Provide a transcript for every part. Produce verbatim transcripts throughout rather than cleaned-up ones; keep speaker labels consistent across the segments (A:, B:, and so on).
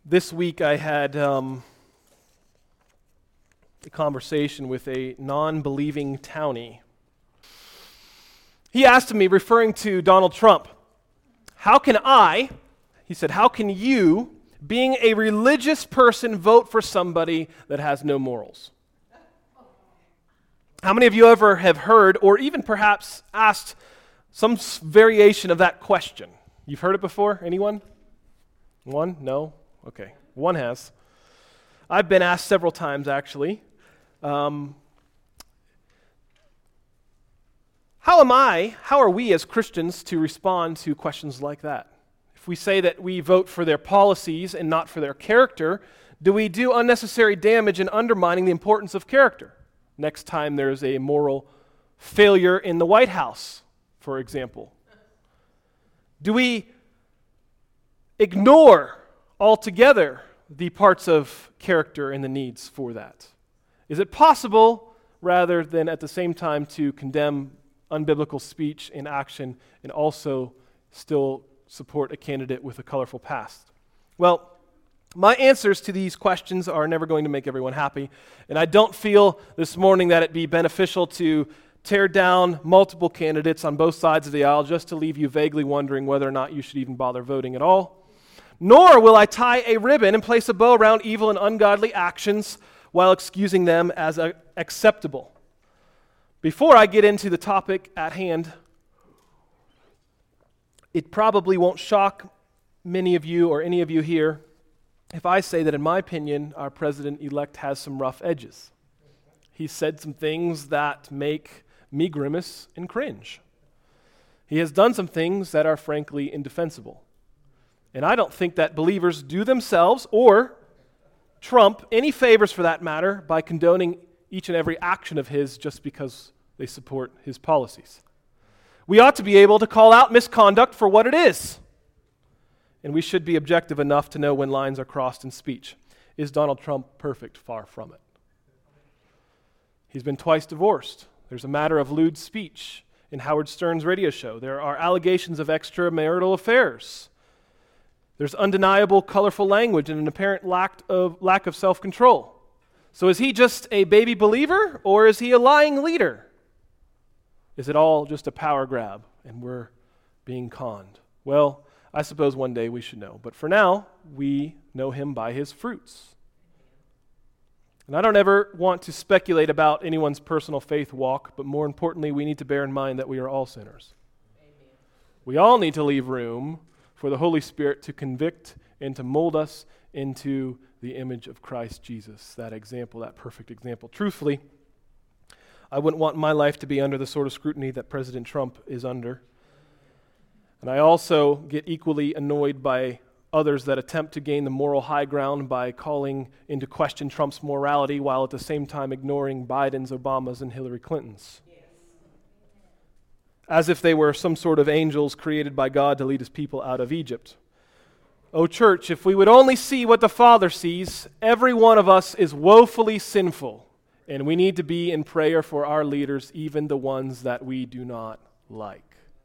A: This week I had um, a conversation with a non-believing townie. He asked me, referring to Donald Trump, how can I, he said, how can you, being a religious person, vote for somebody that has no morals? How many of you ever have heard or even perhaps asked some variation of that question? You've heard it before? Anyone? One? No? Okay. One has. I've been asked several times, actually. Um, how am I, how are we as Christians to respond to questions like that? If we say that we vote for their policies and not for their character, do we do unnecessary damage in undermining the importance of character? Next time there's a moral failure in the White House, for example. Do we ignore altogether the parts of character and the needs for that? Is it possible, rather than at the same time, to condemn unbiblical speech and action and also still support a candidate with a colorful past? Well, my answers to these questions are never going to make everyone happy, and I don't feel this morning that it be beneficial to tear down multiple candidates on both sides of the aisle just to leave you vaguely wondering whether or not you should even bother voting at all. Nor will I tie a ribbon and place a bow around evil and ungodly actions while excusing them as a- acceptable. Before I get into the topic at hand, it probably won't shock many of you or any of you here if I say that, in my opinion, our president-elect has some rough edges. He said some things that make me grimace and cringe. He has done some things that are frankly indefensible. And I don't think that believers do themselves or Trump any favors for that matter by condoning each and every action of his just because they support his policies. We ought to be able to call out misconduct for what it is. And we should be objective enough to know when lines are crossed in speech. Is Donald Trump perfect? Far from it. He's been twice divorced. There's a matter of lewd speech in Howard Stern's radio show. There are allegations of extramarital affairs. There's undeniable colorful language and an apparent lack of, lack of self-control. So is he just a baby believer, or is he a lying leader? Is it all just a power grab and we're being conned? Well, I suppose one day we should know. But for now, we know him by his fruits. And I don't ever want to speculate about anyone's personal faith walk, but more importantly, we need to bear in mind that we are all sinners. Amen. We all need to leave room for the Holy Spirit to convict and to mold us into the image of Christ Jesus, that example, that perfect example. Truthfully, I wouldn't want my life to be under the sort of scrutiny that President Trump is under. And I also get equally annoyed by others that attempt to gain the moral high ground by calling into question Trump's morality while at the same time ignoring Biden's, Obama's, and Hillary Clinton's. As if they were some sort of angels created by God to lead his people out of Egypt. Oh, church, if we would only see what the Father sees, every one of us is woefully sinful, and we need to be in prayer for our leaders, even the ones that we do not like.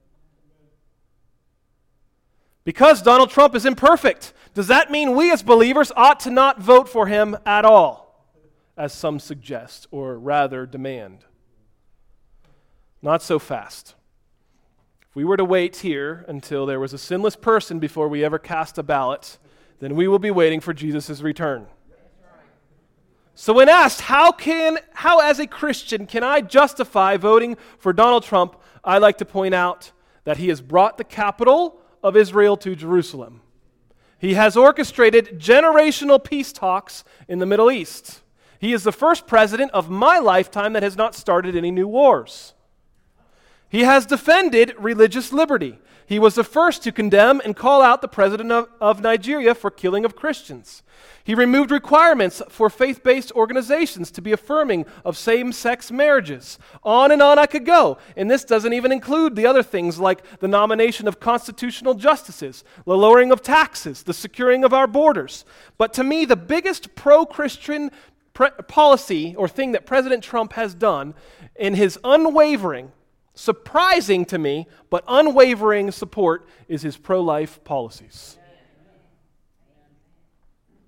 A: Because Donald Trump is imperfect, does that mean we as believers ought to not vote for him at all, as some suggest, or rather demand? Not so fast. If we were to wait here until there was a sinless person before we ever cast a ballot, then we will be waiting for Jesus' return. So when asked, how can, how as a Christian can I justify voting for Donald Trump, I like to point out that he has brought the capital of Israel to Jerusalem. He has orchestrated generational peace talks in the Middle East. He is the first president of my lifetime that has not started any new wars. He has defended religious liberty. He was the first to condemn and call out the president of, of Nigeria for killing of Christians. He removed requirements for faith-based organizations to be affirming of same-sex marriages. On and on I could go. And this doesn't even include the other things like the nomination of constitutional justices, the lowering of taxes, the securing of our borders. But to me, the biggest pro-Christian pre- policy or thing that President Trump has done in his unwavering, surprising to me, but unwavering support is his pro-life policies.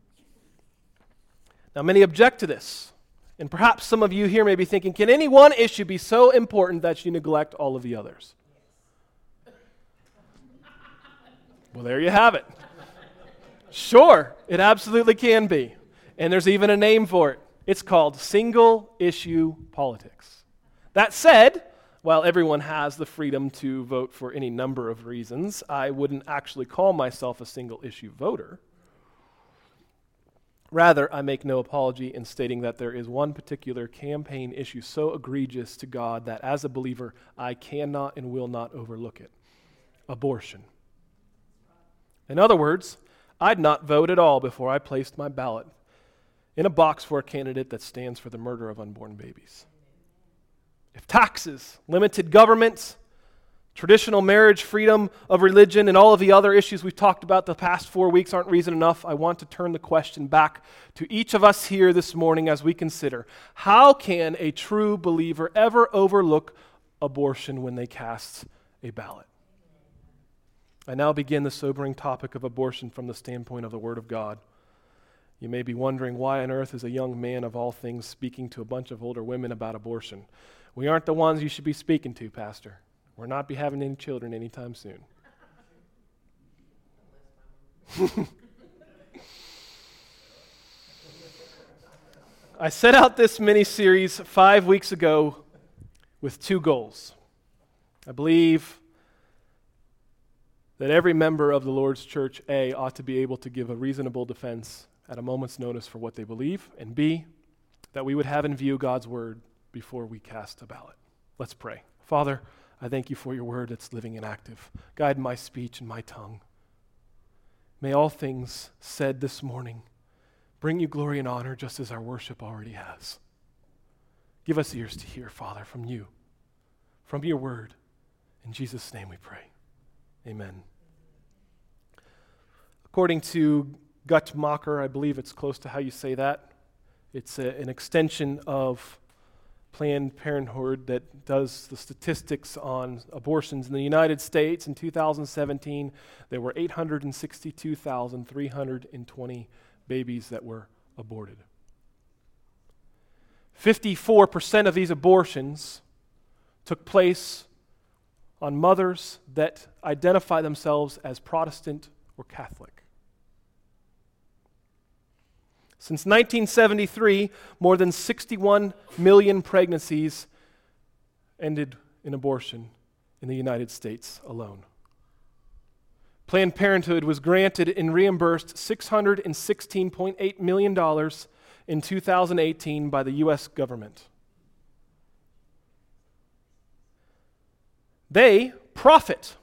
A: Now, many object to this, and perhaps some of you here may be thinking, can any one issue be so important that you neglect all of the others? Well, there you have it. Sure, it absolutely can be. And there's even a name for it. It's called single-issue politics. That said, while everyone has the freedom to vote for any number of reasons, I wouldn't actually call myself a single-issue voter. Rather, I make no apology in stating that there is one particular campaign issue so egregious to God that as a believer, I cannot and will not overlook it. Abortion. In other words, I'd not vote at all before I placed my ballot in a box for a candidate that stands for the murder of unborn babies. If taxes, limited government, traditional marriage, freedom of religion, and all of the other issues we've talked about the past four weeks aren't reason enough, I want to turn the question back to each of us here this morning as we consider, how can a true believer ever overlook abortion when they cast a ballot? I now begin the sobering topic of abortion from the standpoint of the Word of God. You may be wondering, why on earth is a young man of all things speaking to a bunch of older women about abortion? We aren't the ones you should be speaking to, Pastor. We're not be having any children anytime soon. I set out this mini-series five weeks ago with two goals. I believe that every member of the Lord's Church, A, ought to be able to give a reasonable defense at a moment's notice for what they believe, and B, that we would have in view God's Word before we cast a ballot. Let's pray. Father, I thank you for your Word that's living and active. Guide my speech and my tongue. May all things said this morning bring you glory and honor just as our worship already has. Give us ears to hear, Father, from you, from your Word. In Jesus' name we pray. Amen. According to Guttmacher, I believe it's close to how you say that. It's a, an extension of Planned Parenthood that does the statistics on abortions in the United States. In two thousand seventeen, there were eight hundred sixty-two thousand three hundred twenty babies that were aborted. fifty-four percent of these abortions took place on mothers that identify themselves as Protestant or Catholic. Since nineteen seventy-three, more than sixty-one million pregnancies ended in abortion in the United States alone. Planned Parenthood was granted and reimbursed six hundred sixteen point eight million dollars in two thousand eighteen by the U S government. They profit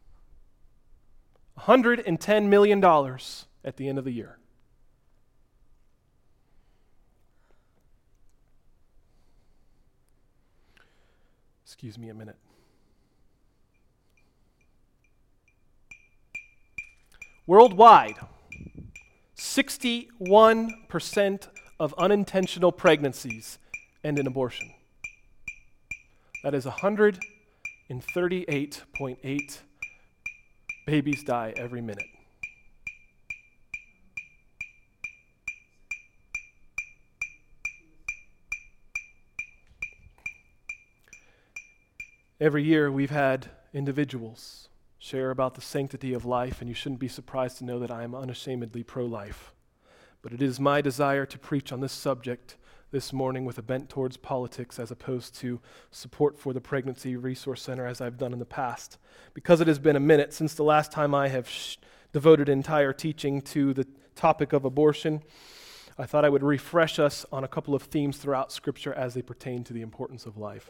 A: one hundred ten million dollars at the end of the year. Excuse me a minute. Worldwide, sixty-one percent of unintentional pregnancies end in abortion. That is one hundred thirty-eight point eight babies die every minute. Every year we've had individuals share about the sanctity of life, and you shouldn't be surprised to know that I am unashamedly pro-life. But it is my desire to preach on this subject this morning with a bent towards politics as opposed to support for the Pregnancy Resource Center as I've done in the past. Because it has been a minute since the last time I have sh- devoted entire teaching to the topic of abortion, I thought I would refresh us on a couple of themes throughout Scripture as they pertain to the importance of life.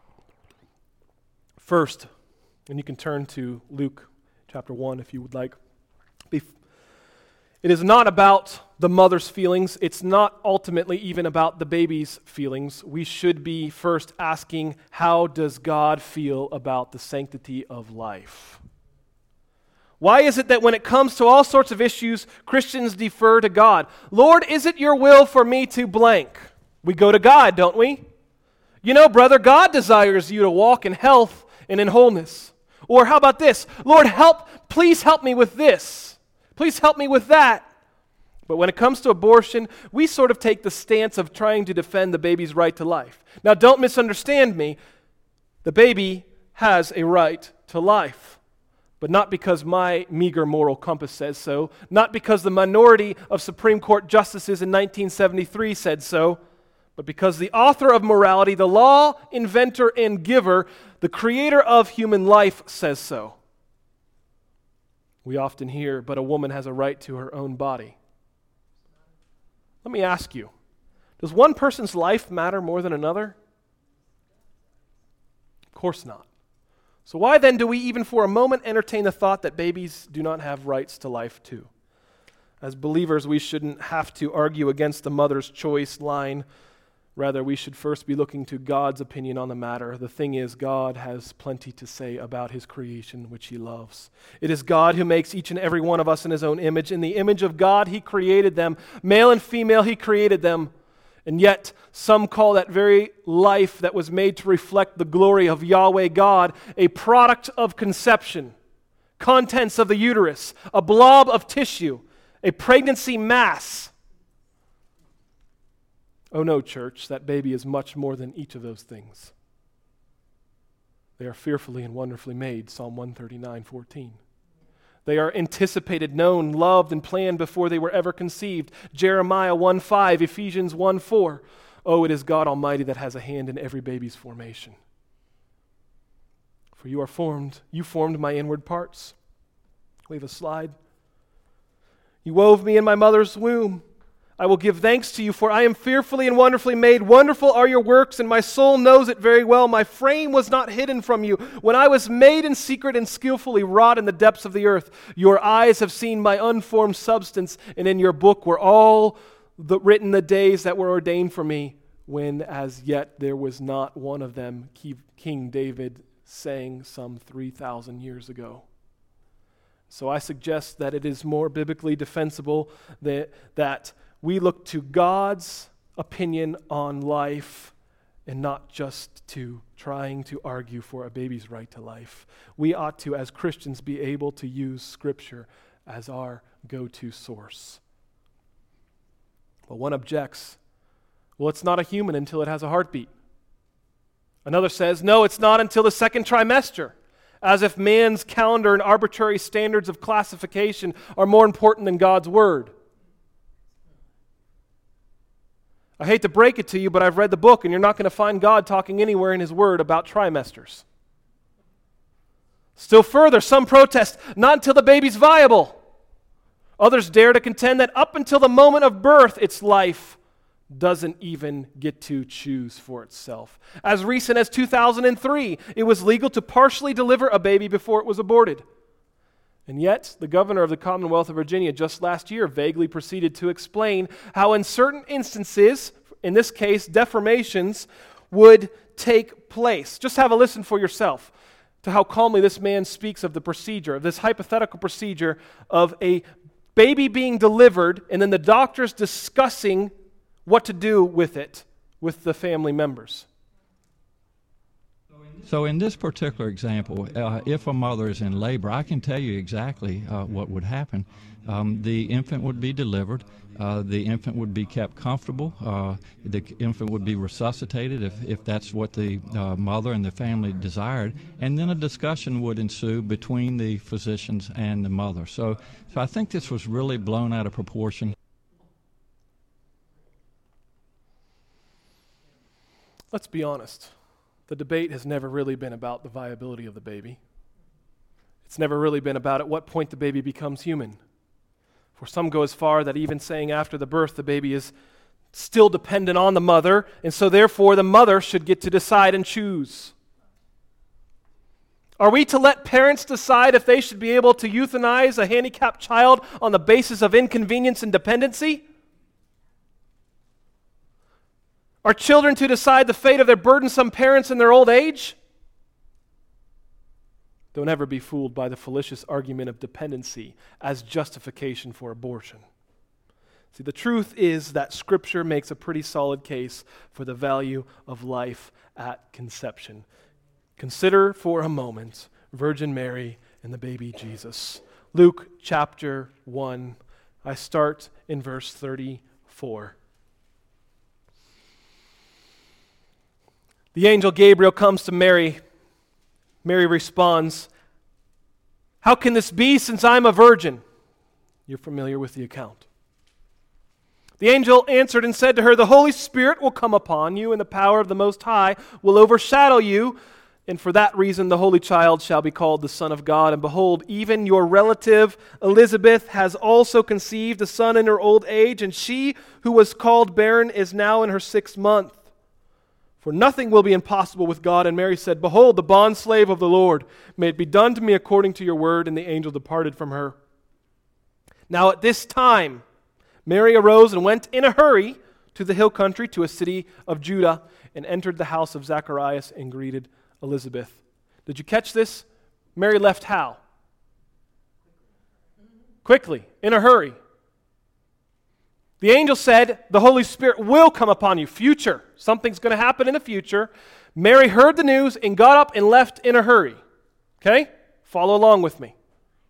A: First, and you can turn to Luke chapter one if you would like. Bef- It is not about the mother's feelings. It's not ultimately even about the baby's feelings. We should be first asking, how does God feel about the sanctity of life? Why is it that when it comes to all sorts of issues, Christians defer to God? Lord, is it your will for me to blank? We go to God, don't we? You know, brother, God desires you to walk in health and in wholeness. Or how about this? Lord, help, please help me with this. Please help me with that. But when it comes to abortion, we sort of take the stance of trying to defend the baby's right to life. Now, don't misunderstand me. The baby has a right to life, but not because my meager moral compass says so, not because the minority of Supreme Court justices in nineteen seventy-three said so, but because the author of morality, the law inventor and giver, the creator of human life says so. We often hear, but a woman has a right to her own body. Let me ask you, does one person's life matter more than another? Of course not. So why then do we even for a moment entertain the thought that babies do not have rights to life too? As believers, we shouldn't have to argue against the mother's choice line. Rather, we should first be looking to God's opinion on the matter. The thing is, God has plenty to say about His creation, which He loves. It is God who makes each and every one of us in His own image. In the image of God, He created them. Male and female, He created them. And yet, some call that very life that was made to reflect the glory of Yahweh God a product of conception, contents of the uterus, a blob of tissue, a pregnancy mass. Oh no, church, that baby is much more than each of those things. They are fearfully and wonderfully made, Psalm one thirty-nine, fourteen. They are anticipated, known, loved, and planned before they were ever conceived, Jeremiah one five, Ephesians one four. Oh, it is God Almighty that has a hand in every baby's formation. For you are formed, you formed my inward parts. We have a slide. You wove me in my mother's womb. I will give thanks to you, for I am fearfully and wonderfully made. Wonderful are your works, and my soul knows it very well. My frame was not hidden from you when I was made in secret and skillfully wrought in the depths of the earth. Your eyes have seen my unformed substance, and in your book were all the, written the days that were ordained for me, when as yet there was not one of them, King David sang some three thousand years ago. So I suggest that it is more biblically defensible that, that we look to God's opinion on life and not just to trying to argue for a baby's right to life. We ought to, as Christians, be able to use Scripture as our go-to source. But one objects, well, it's not a human until it has a heartbeat. Another says, no, it's not until the second trimester, as if man's calendar and arbitrary standards of classification are more important than God's Word. I hate to break it to you, but I've read the book, and you're not going to find God talking anywhere in His Word about trimesters. Still further, some protest, not until the baby's viable. Others dare to contend that up until the moment of birth, its life doesn't even get to choose for itself. As recent as two thousand three, it was legal to partially deliver a baby before it was aborted. And yet, the governor of the Commonwealth of Virginia just last year vaguely proceeded to explain how in certain instances, in this case, deformations, would take place. Just have a listen for yourself to how calmly this man speaks of the procedure, of this hypothetical procedure of a baby being delivered and then the doctors discussing what to do with it with the family members.
B: So in this particular example, uh, if a mother is in labor, I can tell you exactly uh, what would happen. Um, the infant would be delivered. Uh, the infant would be kept comfortable. Uh, the infant would be resuscitated if, if that's what the uh, mother and the family desired. And then a discussion would ensue between the physicians and the mother. So, so I think this was really blown out of proportion.
A: Let's be honest. The debate has never really been about the viability of the baby. It's never really been about at what point the baby becomes human. For some go as far that even saying after the birth the baby is still dependent on the mother, and so therefore the mother should get to decide and choose. Are we to let parents decide if they should be able to euthanize a handicapped child on the basis of inconvenience and dependency? Are children to decide the fate of their burdensome parents in their old age? Don't ever be fooled by the fallacious argument of dependency as justification for abortion. See, the truth is that Scripture makes a pretty solid case for the value of life at conception. Consider for a moment Virgin Mary and the baby Jesus. Luke chapter one. I start in verse thirty-four. The angel Gabriel comes to Mary. Mary responds, "How can this be since I'm a virgin?" You're familiar with the account. The angel answered and said to her, "The Holy Spirit will come upon you, and the power of the Most High will overshadow you. And for that reason the Holy Child shall be called the Son of God. And behold, even your relative Elizabeth has also conceived a son in her old age, and she who was called barren is now in her sixth month. For nothing will be impossible with God." And Mary said, "Behold, the bondslave of the Lord, may it be done to me according to your word." And the angel departed from her. Now at this time Mary arose and went in a hurry to the hill country, to a city of Judah, and entered the house of Zacharias and greeted Elizabeth. Did you catch this? Mary left how? Quickly, in a hurry. The angel said, "The Holy Spirit will come upon you." Future. Something's going to happen in the future. Mary heard the news and got up and left in a hurry. Okay? Follow along with me.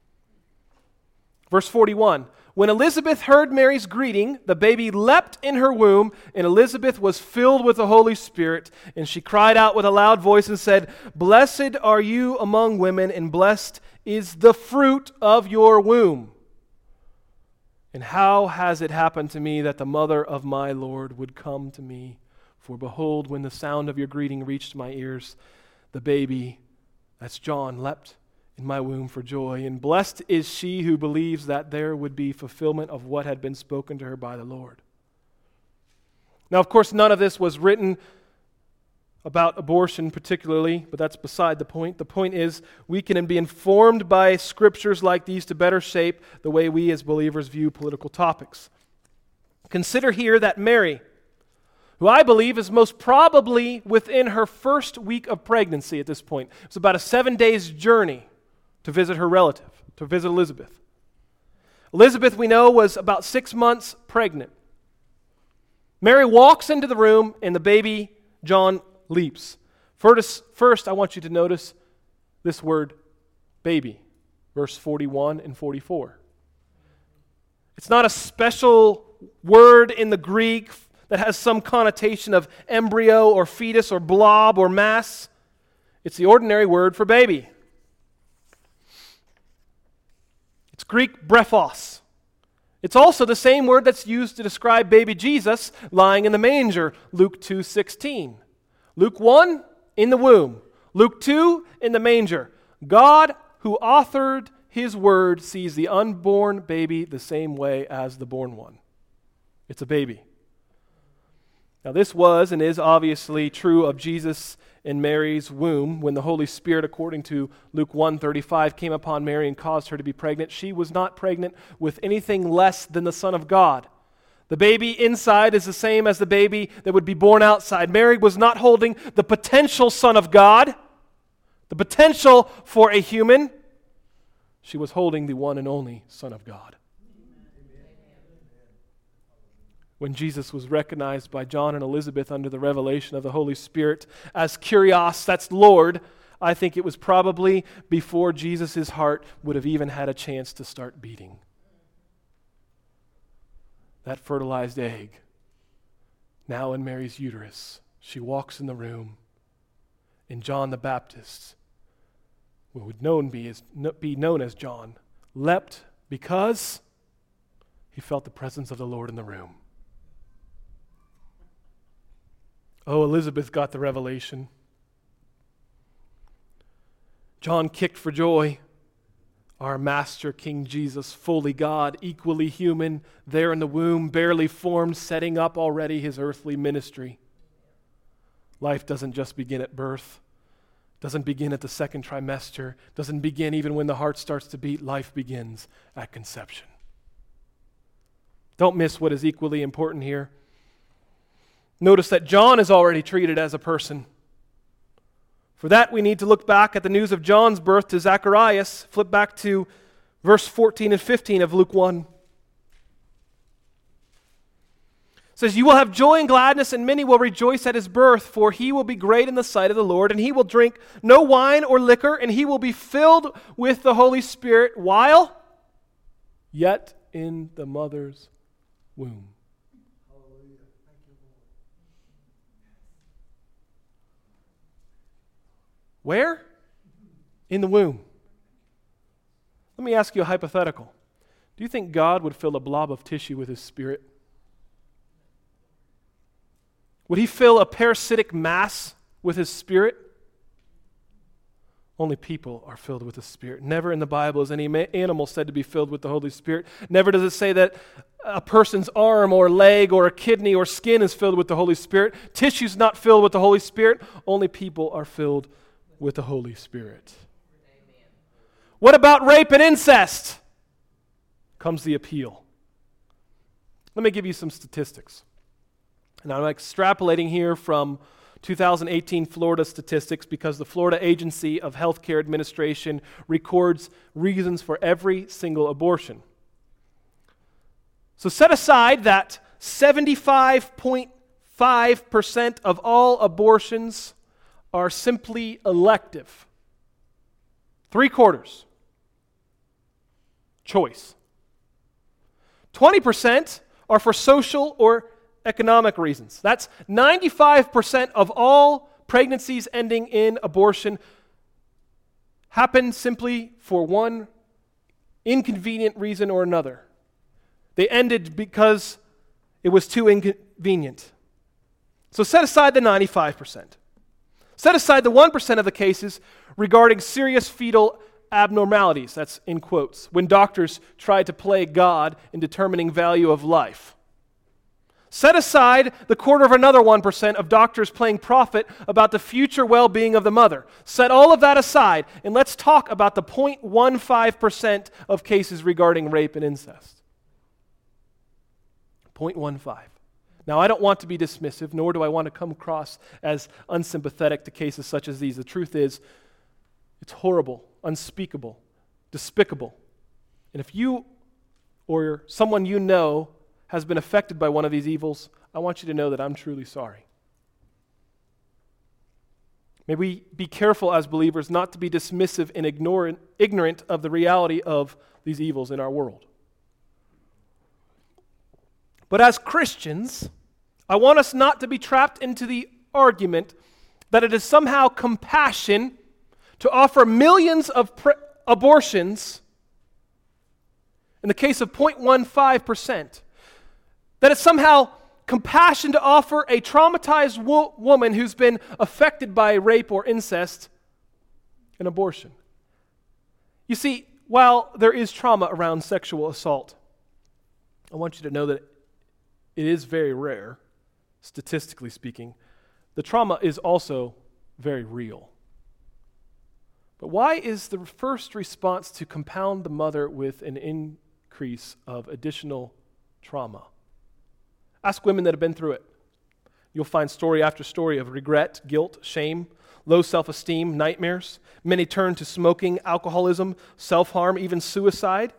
A: Verse forty-one. When Elizabeth heard Mary's greeting, the baby leapt in her womb, and Elizabeth was filled with the Holy Spirit, and she cried out with a loud voice and said, "Blessed are you among women, and blessed is the fruit of your womb. And how has it happened to me that the mother of my Lord would come to me? For behold, when the sound of your greeting reached my ears, the baby," that's John, "leapt in my womb for joy. And blessed is she who believes that there would be fulfillment of what had been spoken to her by the Lord." Now, of course, none of this was written about abortion particularly, but that's beside the point. The point is, we can be informed by scriptures like these to better shape the way we as believers view political topics. Consider here that Mary, who I believe is most probably within her first week of pregnancy at this point. It was about a seven days journey to visit her relative, to visit Elizabeth. Elizabeth, we know, was about six months pregnant. Mary walks into the room, and the baby, John, leaps. First, first, I want you to notice this word, baby, verse forty-one and forty-four. It's not a special word in the Greek that has some connotation of embryo or fetus or blob or mass. It's the ordinary word for baby. It's Greek brephos. It's also the same word that's used to describe baby Jesus lying in the manger, Luke two sixteen. Luke one, in the womb. Luke two, in the manger. God, who authored his word, sees the unborn baby the same way as the born one. It's a baby. Now this was and is obviously true of Jesus in Mary's womb. When the Holy Spirit, according to Luke one thirty-five, came upon Mary and caused her to be pregnant, she was not pregnant with anything less than the Son of God. The baby inside is the same as the baby that would be born outside. Mary was not holding the potential Son of God, the potential for a human. She was holding the one and only Son of God. When Jesus was recognized by John and Elizabeth under the revelation of the Holy Spirit as Kyrios, that's Lord, I think it was probably before Jesus' heart would have even had a chance to start beating. That fertilized egg, now in Mary's uterus, she walks in the room, and John the Baptist, who would known be, as, be known as John, leapt because he felt the presence of the Lord in the room. Oh, Elizabeth got the revelation. John kicked for joy. Our Master, King Jesus, fully God, equally human, there in the womb, barely formed, setting up already his earthly ministry. Life doesn't just begin at birth, doesn't begin at the second trimester, doesn't begin even when the heart starts to beat. Life begins at conception. Don't miss what is equally important here. Notice that John is already treated as a person. For that, we need to look back at the news of John's birth to Zacharias. Flip back to verse fourteen and fifteen of Luke one. It says, "You will have joy and gladness, and many will rejoice at his birth, for he will be great in the sight of the Lord, and he will drink no wine or liquor, and he will be filled with the Holy Spirit while yet in the mother's womb. Where? In the womb. Let me ask you a hypothetical. Do you think God would fill a blob of tissue with His Spirit? Would He fill a parasitic mass with His Spirit? Only people are filled with the Spirit. Never in the Bible is any ma- animal said to be filled with the Holy Spirit. Never does it say that a person's arm or leg or a kidney or skin is filled with the Holy Spirit. Tissue's not filled with the Holy Spirit. Only people are filled with the Holy Spirit. Amen. What about rape and incest? Comes the appeal. Let me give you some statistics. And I'm extrapolating here from two thousand eighteen Florida statistics because the Florida Agency of Healthcare Administration records reasons for every single abortion. So set aside that seventy-five point five percent of all abortions are simply elective. Three quarters. Choice. twenty percent are for social or economic reasons. That's ninety-five percent of all pregnancies ending in abortion happen simply for one inconvenient reason or another. They ended because it was too inconvenient. So set aside the ninety-five percent. Set aside the one percent of the cases regarding serious fetal abnormalities, that's in quotes, when doctors tried to play God in determining value of life. Set aside the quarter of another one percent of doctors playing prophet about the future well-being of the mother. Set all of that aside, and let's talk about the zero point one five percent of cases regarding rape and incest. zero point one five. Now, I don't want to be dismissive, nor do I want to come across as unsympathetic to cases such as these. The truth is, it's horrible, unspeakable, despicable. And if you or someone you know has been affected by one of these evils, I want you to know that I'm truly sorry. May we be careful as believers not to be dismissive and ignorant, ignorant of the reality of these evils in our world. But as Christians, I want us not to be trapped into the argument that it is somehow compassion to offer millions of pre- abortions in the case of zero point one five percent. That it's somehow compassion to offer a traumatized wo- woman who's been affected by rape or incest an abortion. You see, while there is trauma around sexual assault, I want you to know that it is very rare, statistically speaking. The trauma is also very real. But why is the first response to compound the mother with an increase of additional trauma? Ask women that have been through it. You'll find story after story of regret, guilt, shame, low self-esteem, nightmares. Many turn to smoking, alcoholism, self-harm, even suicide.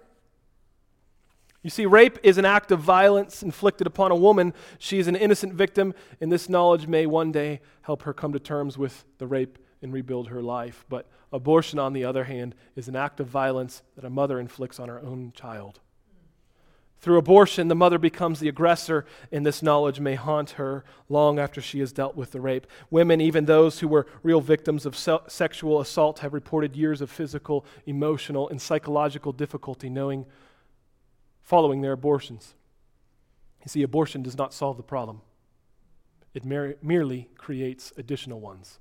A: You see, rape is an act of violence inflicted upon a woman. She is an innocent victim, and this knowledge may one day help her come to terms with the rape and rebuild her life. But abortion, on the other hand, is an act of violence that a mother inflicts on her own child. Through abortion, the mother becomes the aggressor, and this knowledge may haunt her long after she has dealt with the rape. Women, even those who were real victims of se- sexual assault, have reported years of physical, emotional, and psychological difficulty knowing following their abortions. You see, abortion does not solve the problem. It mer- merely creates additional ones.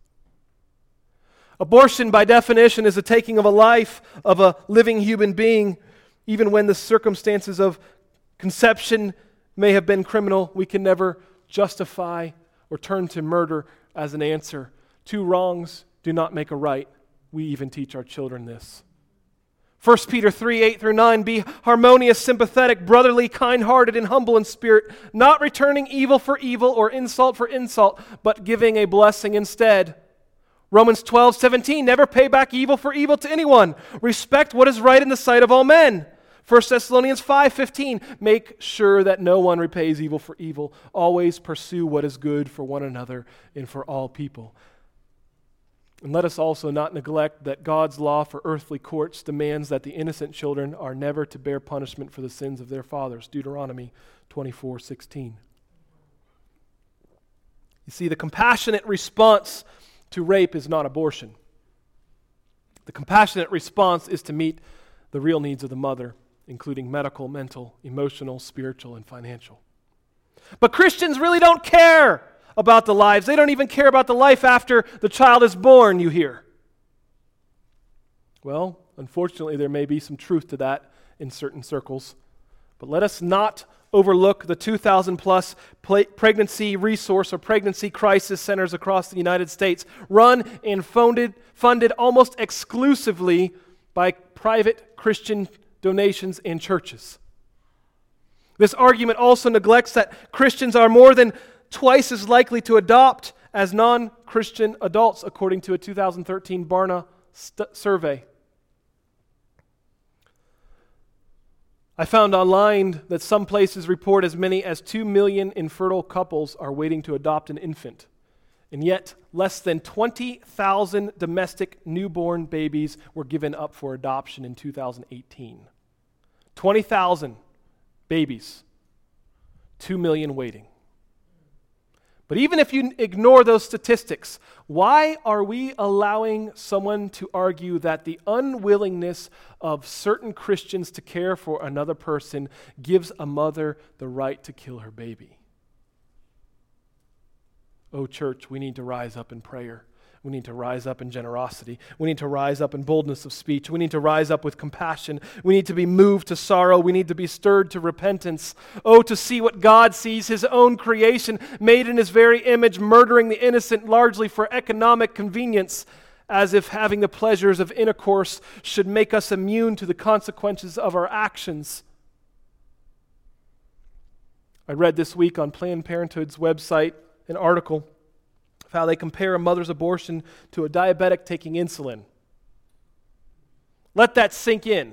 A: Abortion, by definition, is the taking of a life of a living human being. Even when the circumstances of conception may have been criminal, we can never justify or turn to murder as an answer. Two wrongs do not make a right. We even teach our children this. First Peter three, eight through nine, be harmonious, sympathetic, brotherly, kind-hearted, and humble in spirit, not returning evil for evil or insult for insult, but giving a blessing instead. Romans twelve, seventeen, never pay back evil for evil to anyone. Respect what is right in the sight of all men. First Thessalonians five, fifteen, make sure that no one repays evil for evil. Always pursue what is good for one another and for all people. And let us also not neglect that God's law for earthly courts demands that the innocent children are never to bear punishment for the sins of their fathers. Deuteronomy twenty-four sixteen. You see, the compassionate response to rape is not abortion. The compassionate response is to meet the real needs of the mother, including medical, mental, emotional, spiritual, and financial. But Christians really don't care about the lives. They don't even care about the life after the child is born, you hear. Well, unfortunately, there may be some truth to that in certain circles. But let us not overlook the two thousand plus pl- pregnancy resource or pregnancy crisis centers across the United States, run and funded, funded almost exclusively by private Christian donations and churches. This argument also neglects that Christians are more than twice as likely to adopt as non-Christian adults, according to a two thousand thirteen Barna st- survey. I found online that some places report as many as two million infertile couples are waiting to adopt an infant. And yet, less than twenty thousand domestic newborn babies were given up for adoption in two thousand eighteen. twenty thousand babies, two million waiting. But even if you ignore those statistics, why are we allowing someone to argue that the unwillingness of certain Christians to care for another person gives a mother the right to kill her baby? Oh, church, we need to rise up in prayer. We need to rise up in generosity. We need to rise up in boldness of speech. We need to rise up with compassion. We need to be moved to sorrow. We need to be stirred to repentance. Oh, to see what God sees, His own creation, made in His very image, murdering the innocent largely for economic convenience, as if having the pleasures of intercourse should make us immune to the consequences of our actions. I read this week on Planned Parenthood's website an article of how they compare a mother's abortion to a diabetic taking insulin. Let that sink in.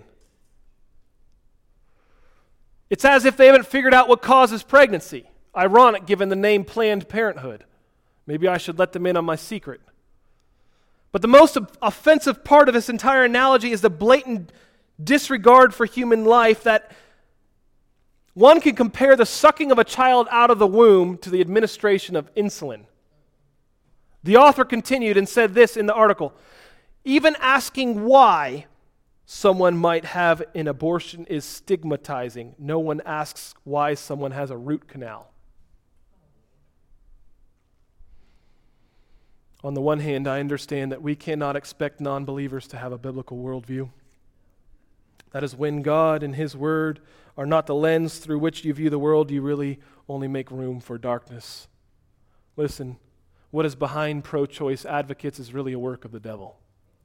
A: It's as if they haven't figured out what causes pregnancy. Ironic given the name Planned Parenthood. Maybe I should let them in on my secret. But the most offensive part of this entire analogy is the blatant disregard for human life that one can compare the sucking of a child out of the womb to the administration of insulin. The author continued and said this in the article: even asking why someone might have an abortion is stigmatizing. No one asks why someone has a root canal. On the one hand, I understand that we cannot expect non-believers to have a biblical worldview. That is, when God and His Word are not the lens through which you view the world, you really only make room for darkness. Listen, what is behind pro-choice advocates is really a work of the devil.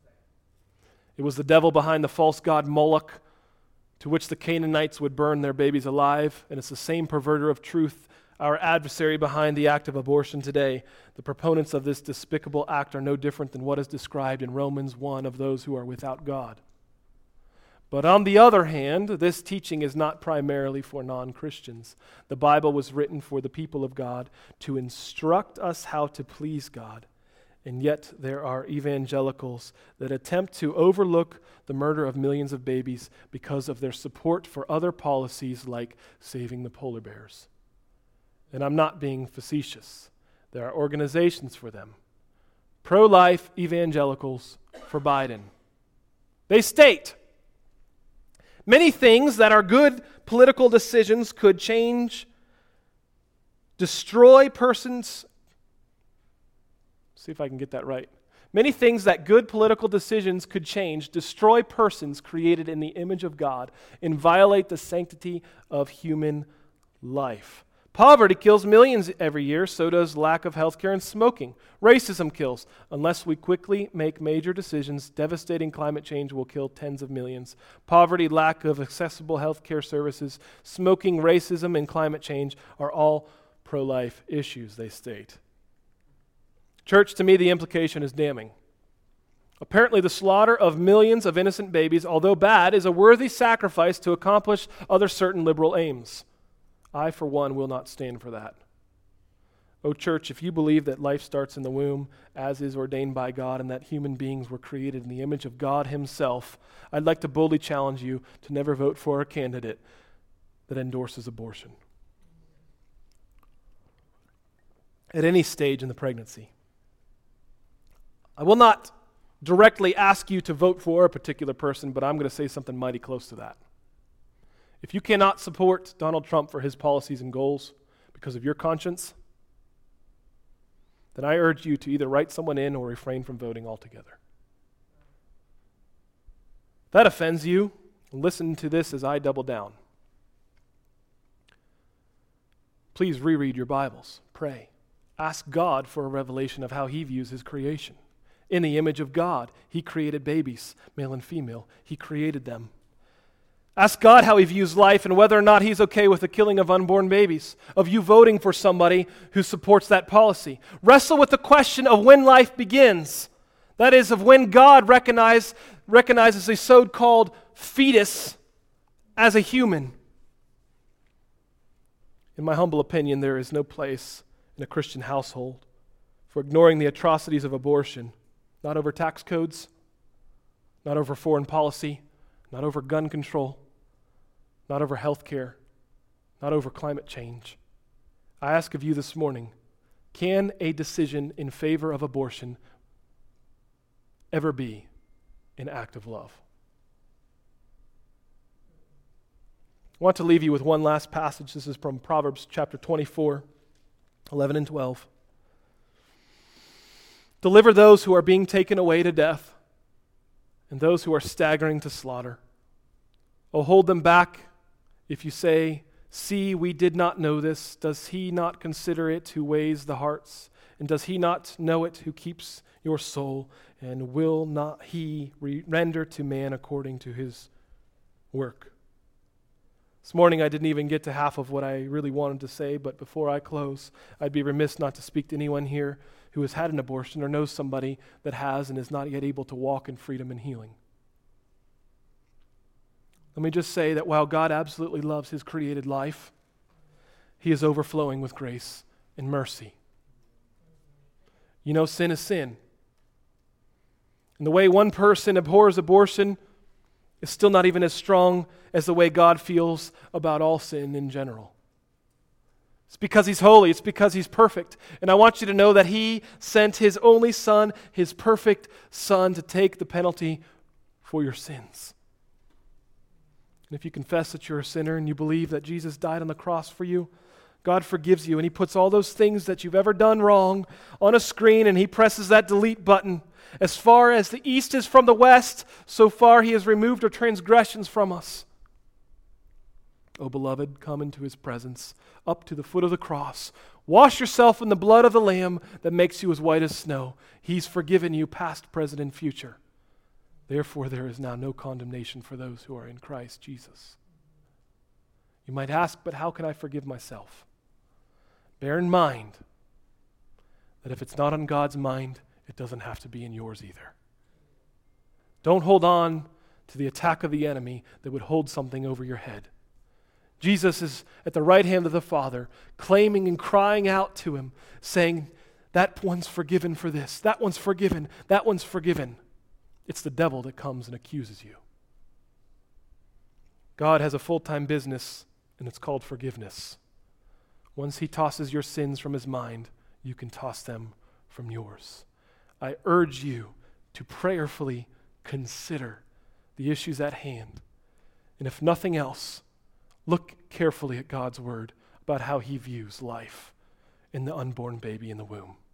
A: It was the devil behind the false god Moloch, to which the Canaanites would burn their babies alive, and it's the same perverter of truth, our adversary behind the act of abortion today. The proponents of this despicable act are no different than what is described in Romans one of those who are without God. But on the other hand, this teaching is not primarily for non-Christians. The Bible was written for the people of God to instruct us how to please God. And yet there are evangelicals that attempt to overlook the murder of millions of babies because of their support for other policies like saving the polar bears. And I'm not being facetious. There are organizations for them. Pro-life evangelicals for Biden. They state, many things that are good political decisions could change, destroy persons. See if I can get that right. Many things that good political decisions could change, destroy persons created in the image of God, and violate the sanctity of human life. Poverty kills millions every year, so does lack of health care and smoking. Racism kills. Unless we quickly make major decisions, devastating climate change will kill tens of millions. Poverty, lack of accessible health care services, smoking, racism, and climate change are all pro-life issues, they state. Church, to me, the implication is damning. Apparently, the slaughter of millions of innocent babies, although bad, is a worthy sacrifice to accomplish other certain liberal aims. I, for one, will not stand for that. Oh, church, if you believe that life starts in the womb, as is ordained by God, and that human beings were created in the image of God himself, I'd like to boldly challenge you to never vote for a candidate that endorses abortion at any stage in the pregnancy. I will not directly ask you to vote for a particular person, but I'm going to say something mighty close to that. If you cannot support Donald Trump for his policies and goals because of your conscience, then I urge you to either write someone in or refrain from voting altogether. If that offends you, listen to this as I double down. Please reread your Bibles. Pray. Ask God for a revelation of how he views his creation. In the image of God, he created babies, male and female. He created them. Ask God how he views life and whether or not he's okay with the killing of unborn babies, of you voting for somebody who supports that policy. Wrestle with the question of when life begins. That is, of when God recognize, recognizes a so-called fetus as a human. In my humble opinion, there is no place in a Christian household for ignoring the atrocities of abortion, not over tax codes, not over foreign policy, not over gun control, not over health care, not over climate change. I ask of you this morning, can a decision in favor of abortion ever be an act of love? I want to leave you with one last passage. This is from Proverbs chapter twenty-four, eleven and twelve. Deliver those who are being taken away to death and those who are staggering to slaughter. Oh, hold them back if you say, see, we did not know this. Does he not consider it who weighs the hearts? And does he not know it who keeps your soul? And will not he re- render to man according to his work? This morning I didn't even get to half of what I really wanted to say, but before I close, I'd be remiss not to speak to anyone here who has had an abortion or knows somebody that has and is not yet able to walk in freedom and healing. Let me just say that while God absolutely loves his created life, he is overflowing with grace and mercy. You know, sin is sin. And the way one person abhors abortion is still not even as strong as the way God feels about all sin in general. It's because he's holy. It's because he's perfect. And I want you to know that he sent his only son, his perfect son, to take the penalty for your sins. And if you confess that you're a sinner and you believe that Jesus died on the cross for you, God forgives you and he puts all those things that you've ever done wrong on a screen and he presses that delete button. As far as the east is from the west, so far he has removed our transgressions from us. O beloved, come into his presence, up to the foot of the cross. Wash yourself in the blood of the Lamb that makes you as white as snow. He's forgiven you past, present, and future. Therefore, there is now no condemnation for those who are in Christ Jesus. You might ask, but how can I forgive myself? Bear in mind that if it's not on God's mind, it doesn't have to be in yours either. Don't hold on to the attack of the enemy that would hold something over your head. Jesus is at the right hand of the Father, claiming and crying out to him, saying, that one's forgiven for this, that one's forgiven, that one's forgiven. It's the devil that comes and accuses you. God has a full-time business, and it's called forgiveness. Once he tosses your sins from his mind, you can toss them from yours. I urge you to prayerfully consider the issues at hand. And if nothing else, look carefully at God's word about how he views life in the unborn baby in the womb.